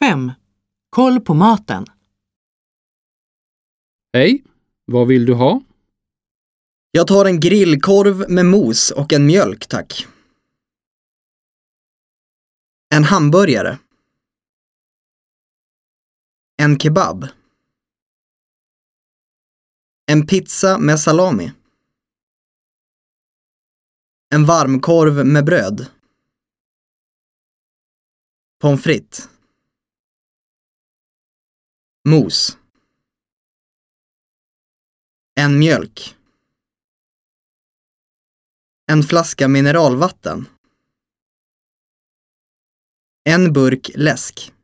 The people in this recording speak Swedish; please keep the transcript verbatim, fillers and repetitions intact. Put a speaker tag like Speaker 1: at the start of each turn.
Speaker 1: fem. Koll på maten.
Speaker 2: Hej, vad vill du ha?
Speaker 3: Jag tar en grillkorv med mos och en mjölk, tack. En hamburgare. En kebab. En pizza med salami. En varmkorv med bröd. Pommes frites. Mos. En mjölk. En flaska mineralvatten. En burk läsk.